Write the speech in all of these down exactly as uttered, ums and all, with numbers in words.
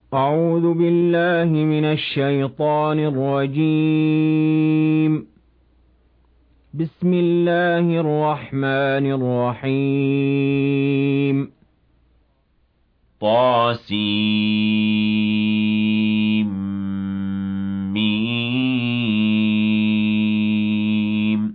أعوذ بالله من الشيطان الرجيم. بسم الله الرحمن الرحيم. طاسيم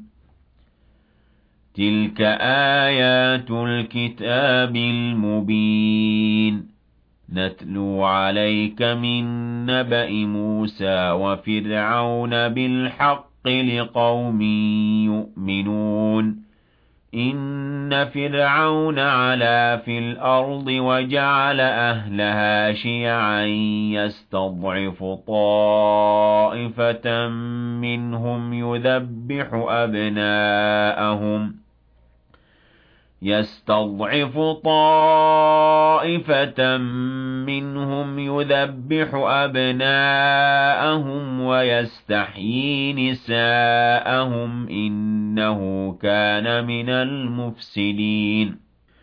تلك آيات الكتاب المبين نتلو عليك من نبأ موسى وفرعون بالحق لقوم يؤمنون إن فرعون علا في الأرض وجعل أهلها شيعا يستضعف طائفة منهم يذبح أبناءهم يستضعف طائفة منهم يذبح أبناءهم ويستحيي نساءهم إنه كان من المفسدين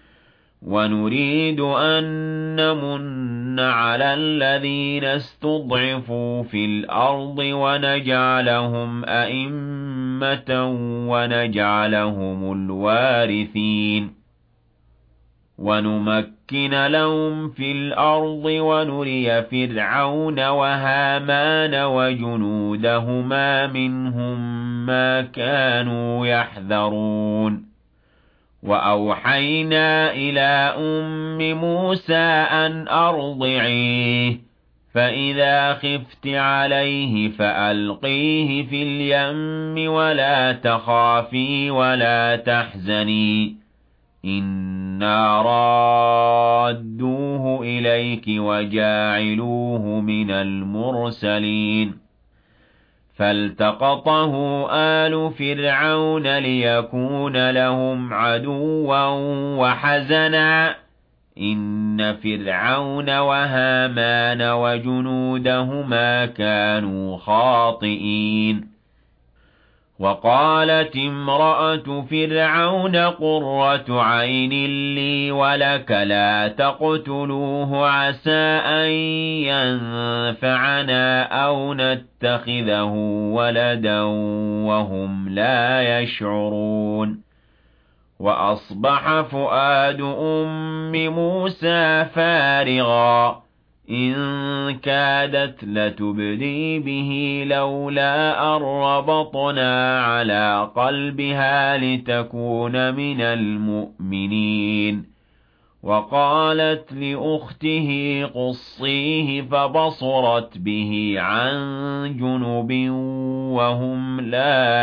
ونريد أن نمن على الذين استضعفوا في الأرض ونجعلهم أئمة ونجعلهم الوارثين ونمكن لهم في الأرض ونري فرعون وهامان وجنودهما منهم ما كانوا يحذرون وأوحينا إلى أم موسى أن أرضعيه فإذا خفت عليه فألقيه في اليم ولا تخافي ولا تحزني إنا رادوه إليك وجاعلوه من المرسلين فالتقطه آل فرعون ليكون لهم عدوا وحزنا إن فرعون وهامان وجنودهما كانوا خاطئين وقالت امرأة فرعون قرة عين لي ولك لا تقتلوه عسى أن ينفعنا أو نتخذه ولدا وهم لا يشعرون وأصبح فؤاد أم موسى فارغا إن كادت لتبدي به لولا أن ربطنا على قلبها لتكون من المؤمنين وقالت لأخته قصيه فبصرت به عن جنب وهم لا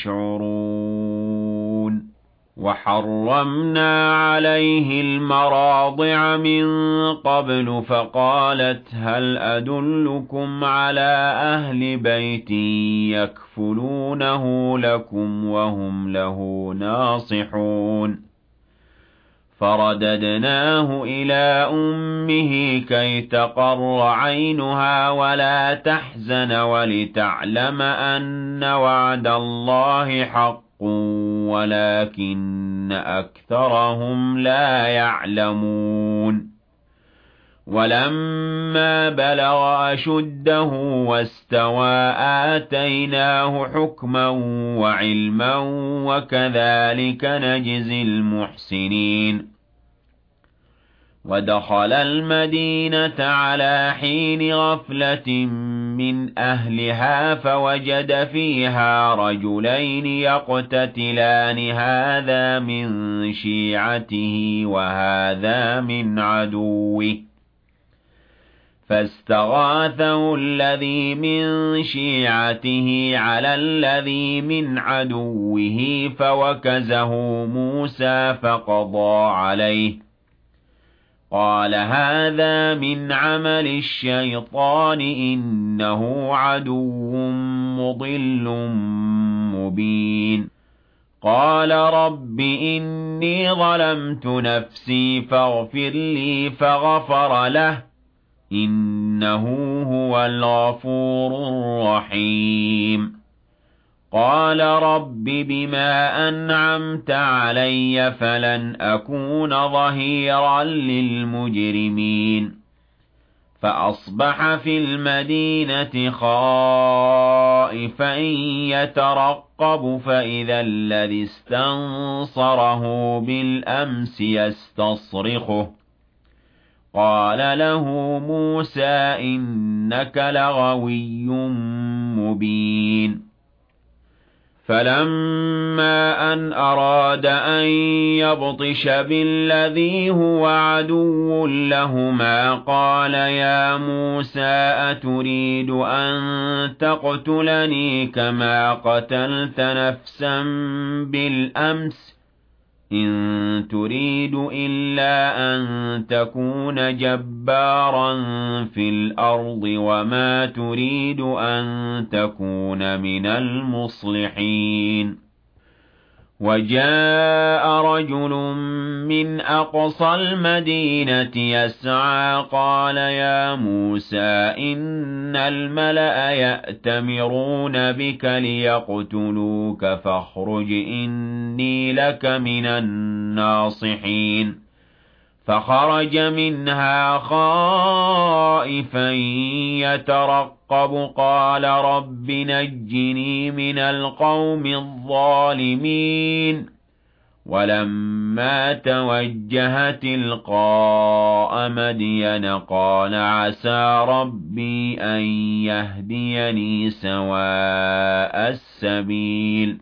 يشعرون وحرمنا عليه المراضع من قبل فقالت هل أدلكم على أهل بيت يكفلونه لكم وهم له ناصحون فرددناه إلى أمه كي تقر عينها ولا تحزن ولتعلم أن وعد الله حق ولكن أكثرهم لا يعلمون ولما بلغ أشده واستوى آتيناه حكما وعلما وكذلك نجزي المحسنين ودخل المدينة على حين غفلة من أهلها فوجد فيها رجلين يقتتلان هذا من شيعته وهذا من عدوه فاستغاثه الذي من شيعته على الذي من عدوه فوكزه موسى فقضى عليه قال هذا من عمل الشيطان إنه عدو مضل مبين قال رب إني ظلمت نفسي فاغفر لي فغفر له إنه هو الغفور الرحيم قال رب بما أنعمت علي فلن أكون ظهيرا للمجرمين فأصبح في المدينة خائفا يترقب فإذا الذي استنصره بالأمس يستصرخه قال له موسى إنك لغوي مبين فلما أن أراد أن يبطش بالذي هو عدو لهما قال يا موسى أتريد أن تقتلني كما قتلت نفسا بالأمس إن تريد إلا أن تكون جبارا في الأرض وما تريد أن تكون من المصلحين وجاء رجل من أقصى المدينة يسعى قال يا موسى إن الملأ يأتمرون بك ليقتلوك فاخرج إني لك من الناصحين فخرج منها خائفا يترقب قال رب نجني من القوم الظالمين ولما توجه تلقاء مدين قال عسى ربي أن يهديني سواء السبيل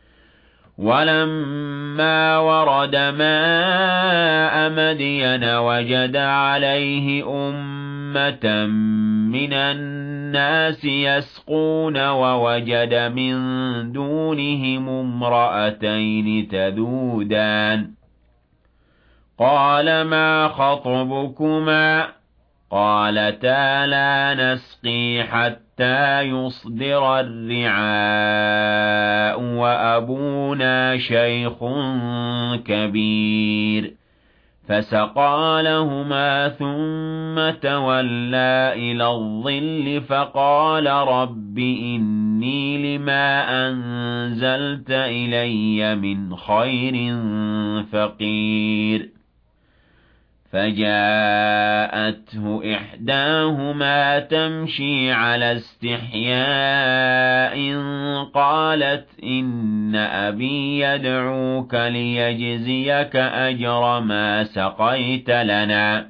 ولما ورد ماء مدين وجد عليه أمة من الناس يسقون ووجد من دونهم امرأتين تذودان قال ما خطبكما قالتا لا نسقي حتى يصدر الرعاء وأبونا شيخ كبير فسقى لهما ثم تولى إلى الظل فقال رب إني لما أنزلت إلي من خير فقير فجاءته إحداهما تمشي على استحياء قالت إن أبي يدعوك ليجزيك أجر ما سقيت لنا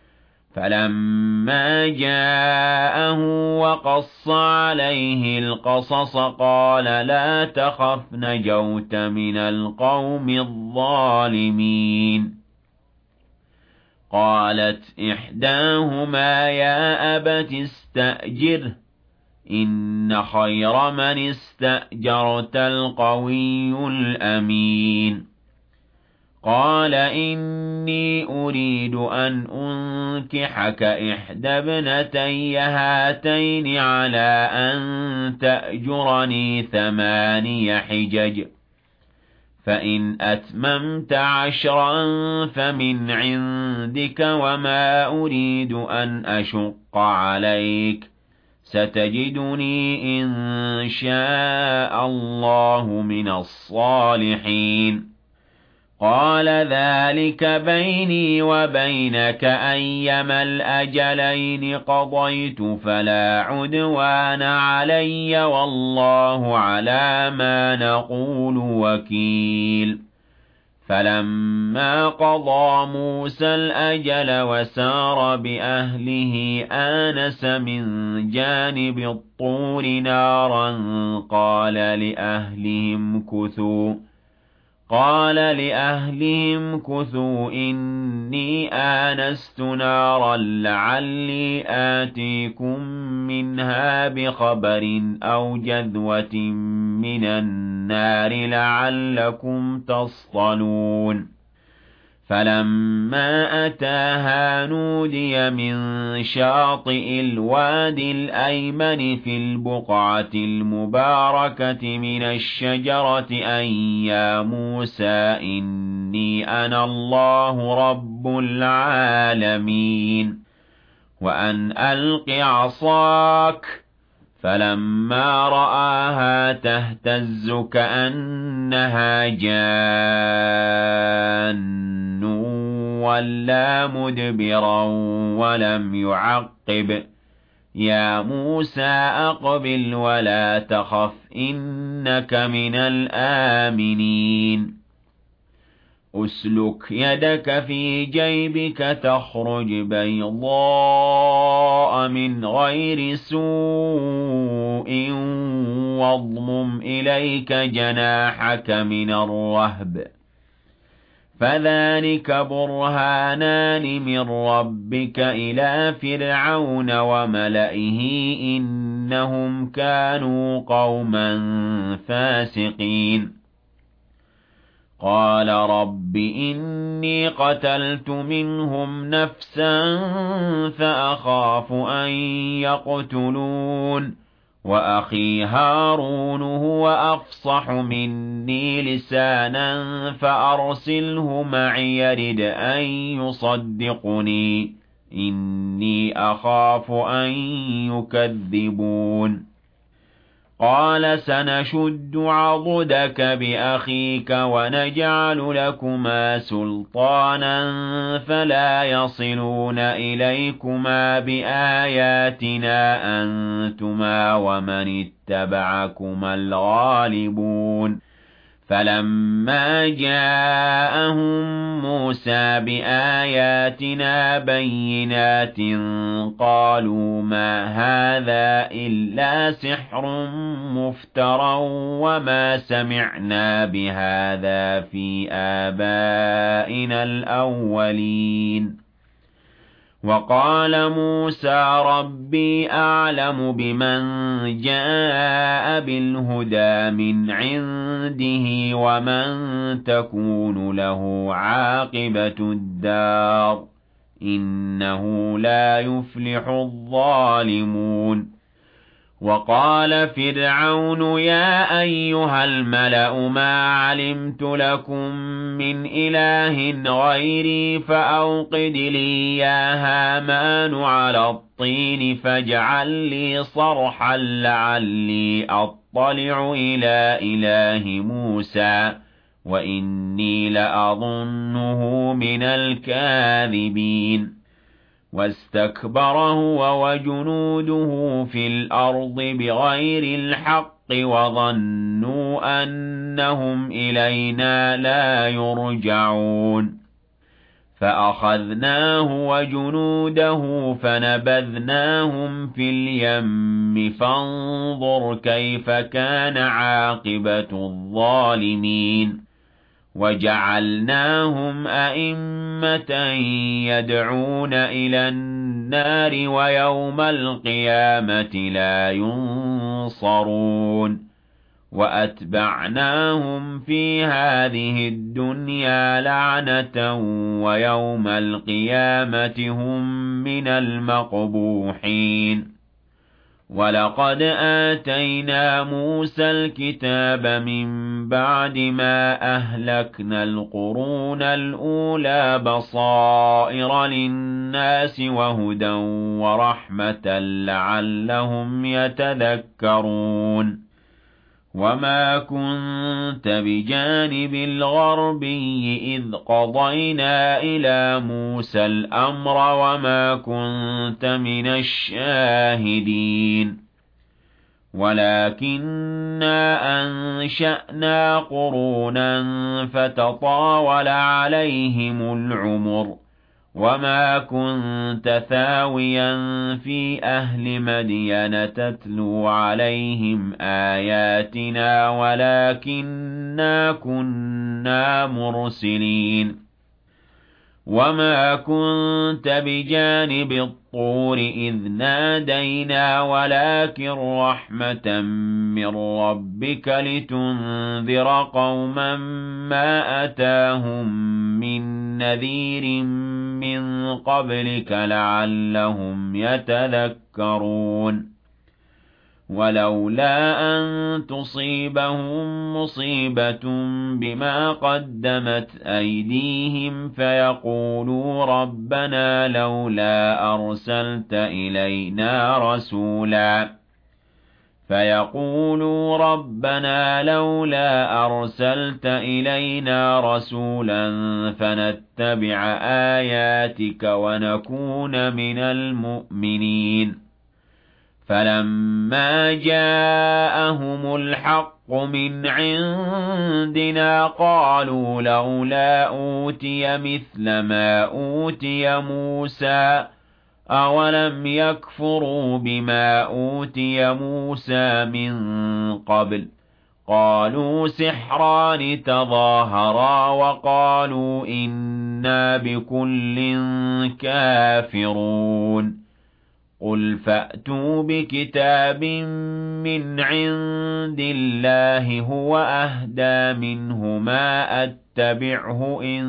فلما جاءه وقص عليه القصص قال لا تخف نجوت من القوم الظالمين قالت إحداهما يا أبت استأجره إن خير من استأجرت القوي الأمين قال إني أريد أن أنكحك إحدى ابنتي هاتين على أن تأجرني ثماني حجج فإن أتممت عشرا فمن عندك وما أريد أن أشق عليك ستجدني إن شاء الله من الصالحين قال ذلك بيني وبينك أيما الأجلين قضيت فلا عدوان علي والله على ما نقول وكيل فلما قضى موسى الأجل وسار بأهله آنس من جانب الطور نارا قال لأهلهم كثوا قال لأهلهم كثوا إني آنست نارا لعلي آتيكم منها بخبر أو جذوة من النار لعلكم تصطلون فلما أتاها نودي من شاطئ الوادي الأيمن في البقعة المباركة من الشجرة أن يا موسى إني أنا الله رب العالمين وأن ألق عصاك فلما رآها تهتز كأنها جان وَلَّى مُدْبِرًا وَلَمْ يُعَقِّبْ يَا مُوسَى أَقْبِلْ وَلَا تَخَفْ إِنَّكَ مِنَ الْآمِنِينَ أُسْلُكْ يَدَكَ فِي جَيْبِكَ تَخْرُجْ بَيْضَاءَ مِنْ غَيْرِ سُوءٍ وَاضْمُمْ إِلَيْكَ جَنَاحَكَ مِنَ الرَّهْبِ فَذَلِكَ بُرْهَانَانِ مِنْ رَبِّكَ إِلَى فِرْعَوْنَ وَمَلَئِهِ إِنَّهُمْ كَانُوا قَوْمًا فَاسِقِينَ قَالَ رَبِّ إِنِّي قَتَلْتُ مِنْهُمْ نَفْسًا فَأَخَافُ أَنْ يَقْتُلُونِ وَأَخِي هَارُونُ هُوَ أَفْصَحُ مِنِّي لِسَانًا فَأَرْسِلْهُ مَعِيَ يَرِدْ أَنْ يُصَدِّقُنِي إِنِّي أَخَافُ أَنْ يُكَذِّبُونِ قَالَ سَنَشُدُّ عَضُدَكَ بِأَخِيكَ وَنَجْعَلُ لَكُمَا سُلْطَانًا فَلَا يَصِلُونَ إِلَيْكُمَا بِآيَاتِنَا أَنْتُمَا وَمَنِ اتَّبَعَكُمَا الْغَالِبُونَ فَلَمَّا جَاءَهُم مُوسَى بِآيَاتِنَا بَيِّنَاتٍ قَالُوا مَا هَذَا إِلَّا سِحْرٌ مُفْتَرًى وَمَا سَمِعْنَا بِهَذَا فِي آبَائِنَا الْأَوَّلِينَ وَقَالَ مُوسَى رَبِّي أَعْلَمُ بِمَنْ جَاءَ بِالْهُدَى مِنْ عِنْدِهِ وَمَنْ تَكُونُ لَهُ عَاقِبَةُ الدَّارِ إِنَّهُ لَا يُفْلِحُ الظَّالِمُونَ وَقَالَ فِرْعَوْنُ يَا أَيُّهَا الْمَلَأُ مَا عَلِمْتُ لَكُم مِّنْ إِلَٰهٍ غَيْرِي فَأَوْقِدْ لِي يَا هَامَانُ عَلَى الطِّينِ فَاجْعَل لِّي صَرْحًا لَّعَلِّي أَطَّلِعُ إِلَىٰ إِلَٰهِ مُوسَىٰ وَإِنِّي لَأَظُنُّهُ مِنَ الْكَاذِبِينَ وَاسْتَكْبَرَ هُوَ وَجُنُودُهُ فِي الْأَرْضِ بِغَيْرِ الْحَقِّ وَظَنُّوا أَنَّهُمْ إِلَيْنَا لَا يُرْجَعُونَ فَأَخَذْنَاهُ وَجُنُودَهُ فَنَبَذْنَاهُمْ فِي الْيَمِّ فَانظُرْ كَيْفَ كَانَ عَاقِبَةُ الظَّالِمِينَ وَجَعَلْنَاهُمْ أَئِمَّةً يَدْعُونَ إِلَى النَّارِ وَيَوْمَ الْقِيَامَةِ لَا يُنصَرُونَ وَأَتْبَعْنَاهُمْ فِي هَٰذِهِ الدُّنْيَا لَعْنَةً وَيَوْمَ الْقِيَامَةِ هُمْ مِنَ الْمَقْبُوحِينَ وَلَقَدْ آتَيْنَا مُوسَى الْكِتَابَ مِن بَعْدِ مَا أَهْلَكْنَا الْقُرُونَ الْأُولَىٰ بَصَائِرَ لِلنَّاسِ وَهُدًى وَرَحْمَةً لَّعَلَّهُمْ يَتَذَكَّرُونَ وَمَا كُنتَ بِجَانِبِ الْغَرْبِيِّ إِذْ قَضَيْنَا إِلَىٰ مُوسَى الْأَمْرَ وَمَا كُنتَ مِنَ الشَّاهِدِينَ وَلَٰكِنَّا أَنشَأْنَا قُرُونًا فَتَطَاوَلَ عَلَيْهِمُ الْعُمُرُ وَمَا كُنتَ ثَاوِيًا فِي أَهْلِ مَدْيَنَ تَتْلُو عَلَيْهِمْ آيَاتِنَا وَلَٰكِنَّا كُنَّا مُرْسِلِينَ وَمَا كُنتَ بِجَانِبِ الطُّورِ إِذْ نَادَيْنَا وَلَٰكِن رَّحْمَةً مِّن رَّبِّكَ لِتُنذِرَ قَوْمًا مَّا أَتَاهُم مِّن نَّذِيرٍ مِّن قَبْلِكَ لَعَلَّهُمْ يَتَذَكَّرُونَ وَلَوْلَا أَن تُصِيبَهُم مُّصِيبَةٌ بِمَا قَدَّمَتْ أَيْدِيهِمْ فَيَقُولُوا رَبَّنَا لَوْلَا أَرْسَلْتَ إِلَيْنَا رَسُولًا فيقولوا ربنا لولا أرسلت إلينا رسولا فنتبع آياتك ونكون من المؤمنين فلما جاءهم الحق من عندنا قالوا لولا أوتي مثل ما أوتي موسى أولم يكفروا بما أوتي موسى من قبل قالوا سحران تظاهرا وقالوا إنا بكل كافرون قل فأتوا بكتاب من عند الله هو أهدى منه ما أتبعه إن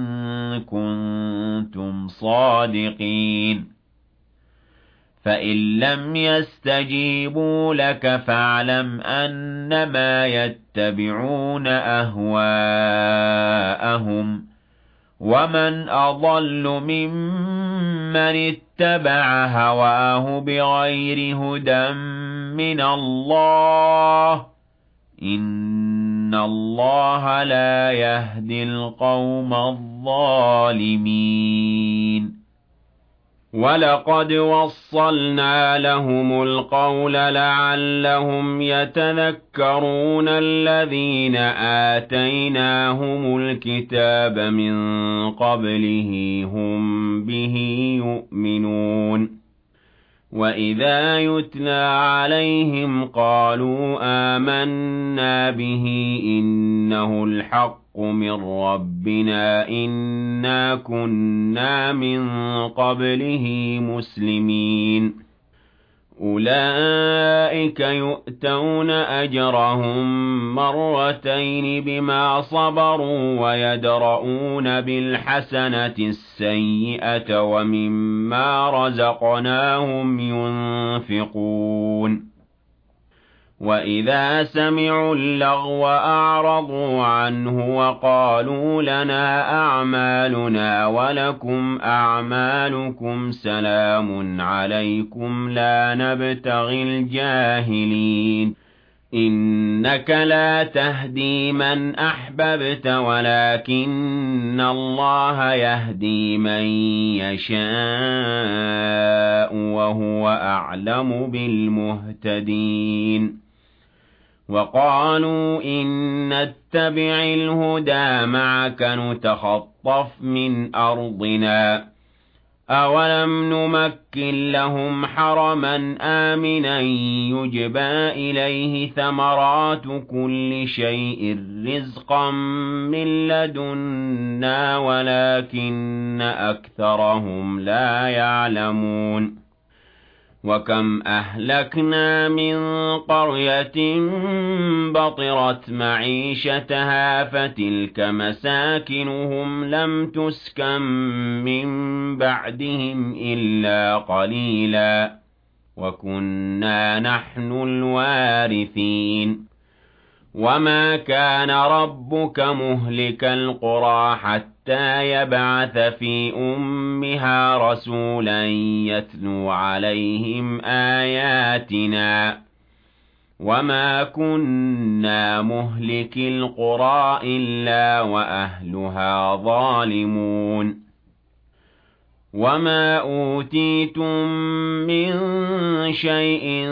كنتم صادقين فإن لم يستجيبوا لك فاعلم أنما يتبعون أهواءهم ومن أضل ممن اتبع هواه بغير هدى من الله إن الله لا يهدي القوم الظالمين وَلَقَدْ وَصَّلْنَا لَهُمُ الْقَوْلَ لَعَلَّهُمْ يَتَذَكَّرُونَ الَّذِينَ آتَيْنَاهُمُ الْكِتَابَ مِنْ قَبْلِهِ هُمْ بِهِ يُؤْمِنُونَ وَإِذَا يُتْلَى عَلَيْهِمْ قَالُوا آمَنَّا بِهِ إِنَّهُ الْحَقُّ مِنْ رَبِّنَا إِنَّا كُنَّا مِنْ قَبْلِهِ مُسْلِمِينَ أُولَئِكَ يُؤْتَوْنَ أَجْرَهُمْ مرتين بما صبروا ويدرؤون بالحسنة السيئة ومما رزقناهم ينفقون وإذا سمعوا اللغو أعرضوا عنه وقالوا لنا أعمالنا ولكم أعمالكم سلام عليكم لا نبتغي الجاهلين إنك لا تهدي من أحببت ولكن الله يهدي من يشاء وهو أعلم بالمهتدين وقالوا إن نتبع الهدى معك نتخطف من أرضنا أولم نمكن لهم حرما آمنا يجبى إليه ثمرات كل شيء رزقا من لدنا ولكن أكثرهم لا يعلمون وكم أهلكنا من قرية بطرت معيشتها فتلك مساكنهم لم تسكن من بعدهم إلا قليلا وكنا نحن الوارثين وما كان ربك مهلك القرى حتى يبعث في أمها رسولا يتلو عليهم آياتنا وما كنا مهلك القرى إلا وأهلها ظالمون وما أوتيتم من شيء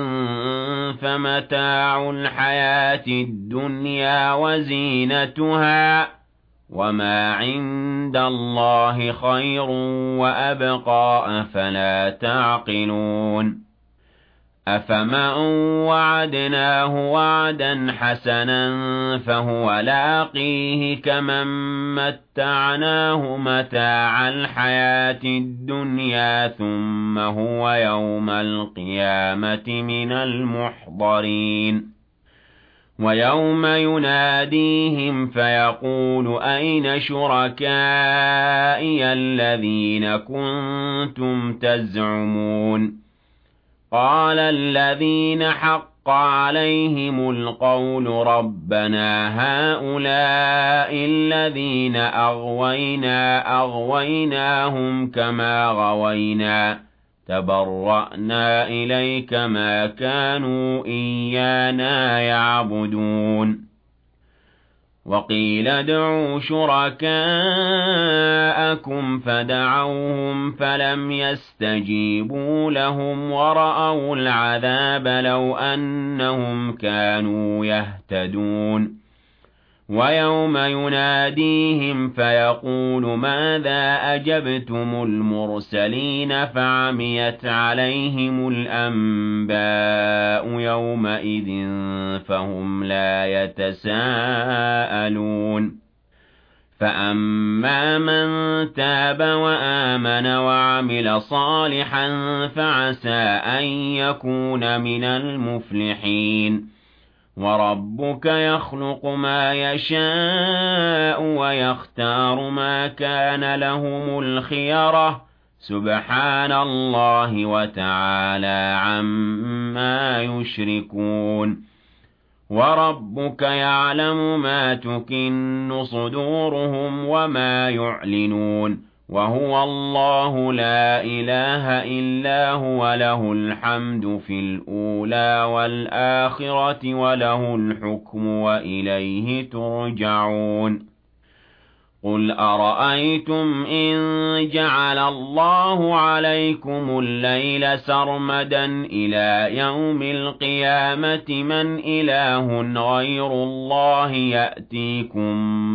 فمتاع الحياة الدنيا وزينتها وما عند الله خير وأبقى أفلا تعقلون أفمن وعدناه وعدا حسنا فهو لاقيه كمن متعناه متاع الحياة الدنيا ثم هو يوم القيامة من المحضرين ويوم يناديهم فيقول أين شركائي الذين كنتم تزعمون قال الذين حق عليهم القول ربنا هؤلاء الذين أغوينا أغويناهم كما غوينا تَبَرَّأْنَا إِلَيْكَ مَا كَانُوا إِيَّانَا يَعْبُدُونَ وَقِيلَ ادْعُوا شُرَكَاءَكُمْ فَدَعَوْهُمْ فَلَمْ يَسْتَجِيبُوا لَهُمْ وَرَأَوُا الْعَذَابَ لَوْ أَنَّهُمْ كَانُوا يَهْتَدُونَ وَيَوْمَ يُنَادِيهِمْ فَيَقُولُ مَاذَا أَجَبْتُمُ الْمُرْسَلِينَ فَعَمِيَتْ عَلَيْهِمُ الْأَنبَاءُ يَوْمَئِذٍ فَهُمْ لَا يَتَسَاءَلُونَ فَأَمَّا مَن تَابَ وَآمَنَ وَعَمِلَ صَالِحًا فَعَسَىٰ أَن يَكُونَ مِنَ الْمُفْلِحِينَ وَرَبُّكَ يَخْلُقُ مَا يَشَاءُ وَيَخْتَارُ مَا كَانَ لَهُمُ الْخِيَرَةُ سُبْحَانَ اللَّهِ وَتَعَالَى عَمَّا يُشْرِكُونَ وَرَبُّكَ يَعْلَمُ مَا تُكِنُّ صُدُورُهُمْ وَمَا يُعْلِنُونَ وَهُوَ اللَّهُ لَا إِلَٰهَ إِلَّا هُوَ لَهُ الْحَمْدُ فِي الْأُولَىٰ وَالْآخِرَةِ وَلَهُ الْحُكْمُ وَإِلَيْهِ تُرْجَعُونَ قُلْ أَرَأَيْتُمْ إِن جَعَلَ اللَّهُ عَلَيْكُمُ اللَّيْلَ سَرْمَدًا إِلَىٰ يَوْمِ الْقِيَامَةِ مَنْ إِلَٰهٌ غَيْرُ اللَّهِ يَأْتِيكُم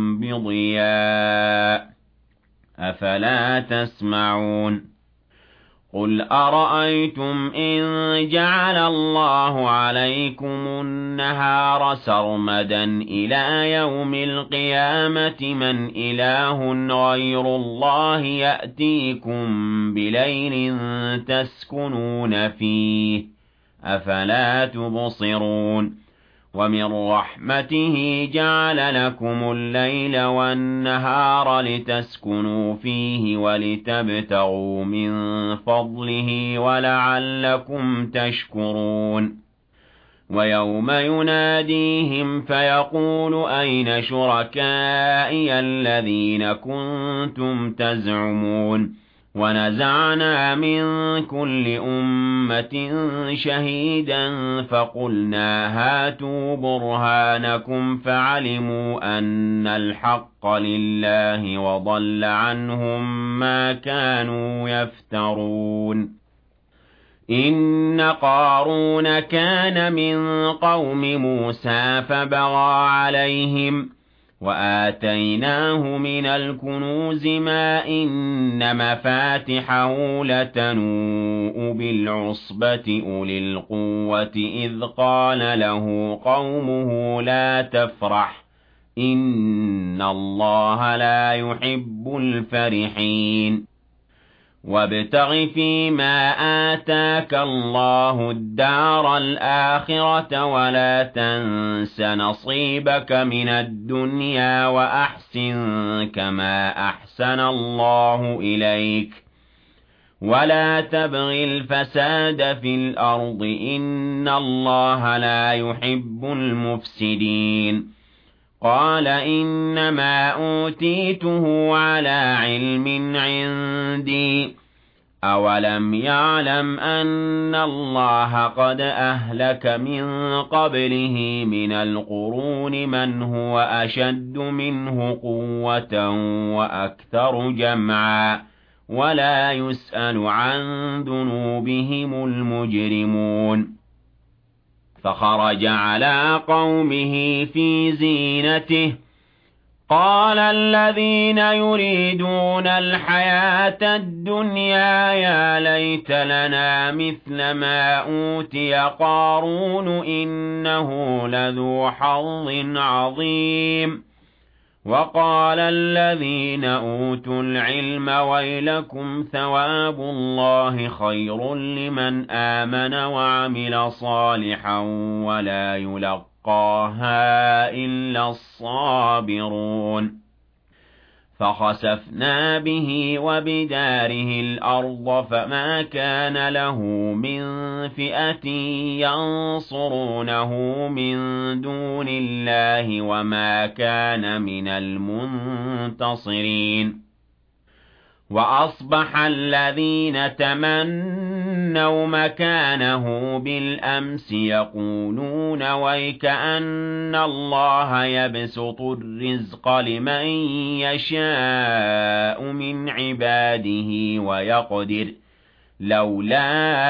بِضِيَاءٍ أَفَلَا تَسْمَعُونَ قُلْ أَرَأَيْتُمْ إِن جَعَلَ اللَّهُ عَلَيْكُمُ النَّهَارَ سَرْمَدًا إِلَىٰ يَوْمِ الْقِيَامَةِ مَنْ إِلَٰهٌ غَيْرُ اللَّهِ يَأْتِيكُم بِلَيْلٍ تَسْكُنُونَ فِيهِ أَفَلَا تُبْصِرُونَ وَمِن رَّحْمَتِهِ جَعَلَ لَكُمُ اللَّيْلَ وَالنَّهَارَ لِتَسْكُنُوا فِيهِ وَلِتَبْتَغُوا مِن فَضْلِهِ وَلَعَلَّكُمْ تَشْكُرُونَ وَيَوْمَ يُنَادِيهِمْ فَيَقُولُ أَيْنَ شُرَكَائِيَ الَّذِينَ كُنتُمْ تَزْعُمُونَ وَنَزَعْنَا مِن كُلِّ أُمَّةٍ شَهِيدًا فَقُلْنَا هَاتُوا بُرْهَانَكُمْ فَعَلِمُوا أَنَّ الْحَقَّ لِلَّهِ وَضَلَّ عَنْهُم مَّا كَانُوا يَفْتَرُونَ إِنَّ قَارُونَ كَانَ مِن قَوْمِ مُوسَىٰ فَبَغَىٰ عَلَيْهِمْ وَآتَيْنَاهُ مِنَ الْكُنُوزِ مَا إِنَّ مَفَاتِحَهُ لَتَنُوءُ بِالْعُصْبَةِ أُولِي الْقُوَّةِ إِذْ قَالَ لَهُ قَوْمُهُ لَا تَفْرَحْ إِنَّ اللَّهَ لَا يُحِبُّ الْفَرِحِينَ وَابْتَغِ فِيمَا آتَاكَ اللَّهُ الدَّارَ الْآخِرَةَ وَلَا تَنسَ نَصِيبَكَ مِنَ الدُّنْيَا وَأَحْسِن كَمَا أَحْسَنَ اللَّهُ إِلَيْكَ وَلَا تَبْغِ الْفَسَادَ فِي الْأَرْضِ إِنَّ اللَّهَ لَا يُحِبُّ الْمُفْسِدِينَ قَالَ إِنَّمَا أُوتِيتُهُ عَلَىٰ عِلْمٍ عِندِي أَوَلَمْ يَعْلَمْ أَنَّ اللَّهَ قَدْ أَهْلَكَ مِن قَبْلِهِ مِنَ الْقُرُونِ مَنْ هُوَ أَشَدُّ مِنْهُ قُوَّةً وَأَكْثَرُ جَمْعًا وَلَا يُسْأَلُ عَن ذُنُوبِهِمُ الْمُجْرِمُونَ فَخَرَجَ عَلَىٰ قَوْمِهِ فِي زِينَتِهِ قَالَ الَّذِينَ يُرِيدُونَ الْحَيَاةَ الدُّنْيَا يَا لَيْتَ لَنَا مِثْلَ مَا أُوتِيَ قَارُونُ إِنَّهُ لَذُو حَظٍّ عَظِيمٍ وَقَالَ الَّذِينَ أُوتُوا الْعِلْمَ وَيْلَكُمْ ثَوَابُ اللَّهِ خَيْرٌ لِّمَنْ آمَنَ وَعَمِلَ صَالِحًا وَلَا يُلَقَّاهَا إِلَّا الصَّابِرُونَ فَخَسَفْنَا بِهِ وَبِدَارِهِ الْأَرْضَ فَمَا كَانَ لَهُ مِن فِئَةٍ يَنصُرُونَهُ مِن دُونِ اللَّهِ وَمَا كَانَ مِنَ الْمُنتَصِرِينَ وأصبح الذين تمنوا مكانه بالأمس يقولون ويكأن الله يبسط الرزق لمن يشاء من عباده ويقدر لولا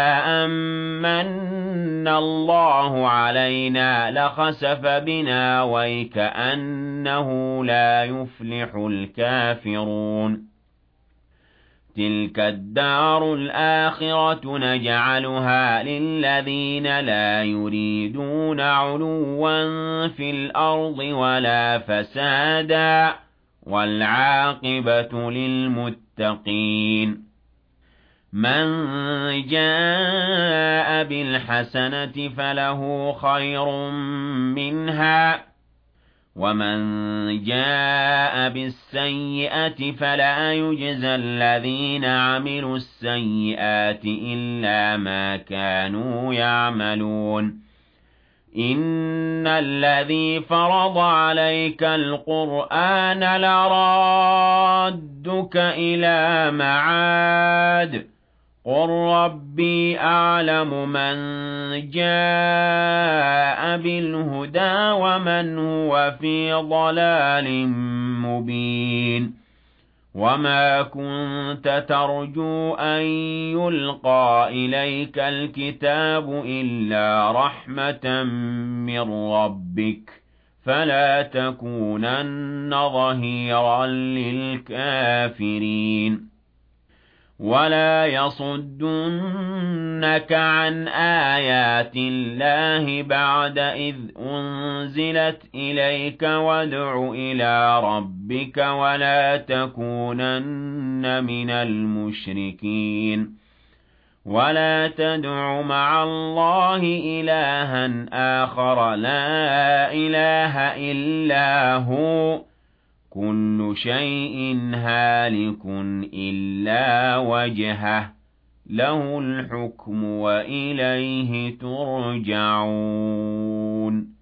أمن الله علينا لخسف بنا ويكأنه لا يفلح الكافرون تلك الدار الآخرة نجعلها للذين لا يريدون علوا في الأرض ولا فسادا والعاقبة للمتقين من جاء بالحسنة فله خير منها ومن جاء بالسيئة فلا يجزى الذين عملوا السيئات إلا ما كانوا يعملون إن الذي فرض عليك القرآن لرادك إلى معاد قل ربي أعلم من جاء بالهدى ومن هو في ضلال مبين وما كنت ترجو أن يلقى إليك الكتاب إلا رحمة من ربك فلا تكونن ظهيرا للكافرين ولا يصدنك عن آيات الله بعد إذ أنزلت إليك وادع إلى ربك ولا تكونن من المشركين ولا تدع مع الله إلها آخر لا إله إلا هو كل شيء هالك إلا وجهه له الحكم وإليه ترجعون